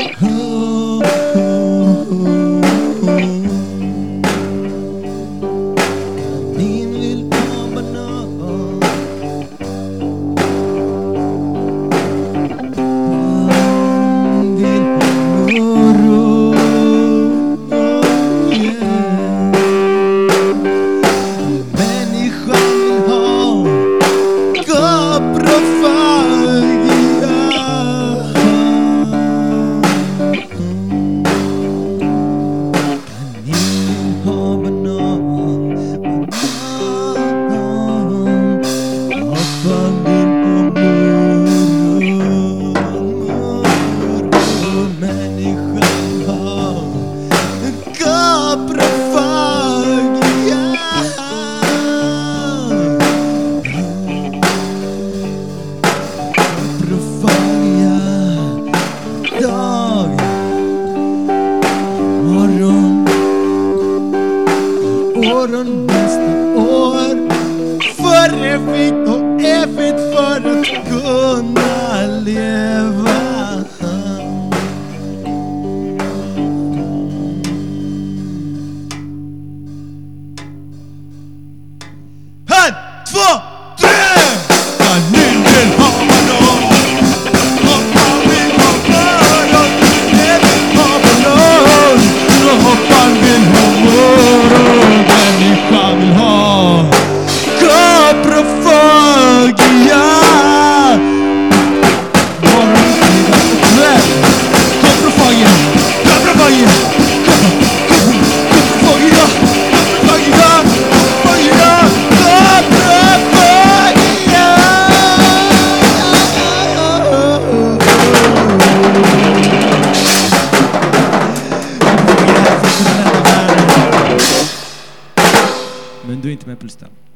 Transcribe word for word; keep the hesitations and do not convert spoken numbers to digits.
Åren nästa år för evigt och evigt för att kunna leva. En, två, tre! Kaninen har man någon och man vill ha morgon. Evigt har man någon och man vill ha morgon. Människan vill ha koprofagia. Morgonliga kväll. Koprofagia, koprofagia, koprofagia, koprofagia, koprofagia, koprofagia. Men du är inte med på listan.